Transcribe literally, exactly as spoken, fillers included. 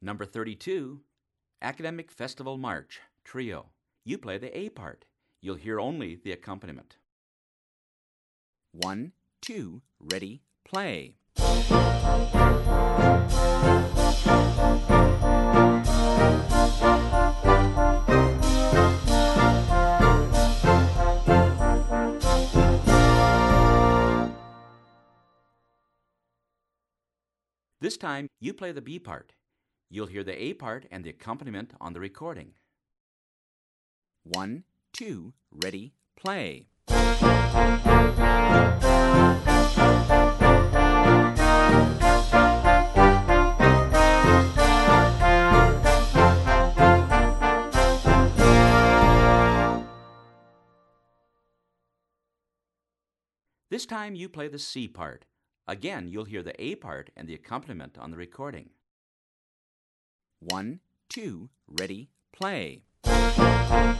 Number thirty-two, Academic Festival March, Trio. You play the A part. You'll hear only the accompaniment. One, two, ready, play. This time, you play the B part. You'll hear the A part and the accompaniment on the recording. One, two, ready, play. This time, you play the C part. Again, you'll hear the A part and the accompaniment on the recording. One, two, ready, play.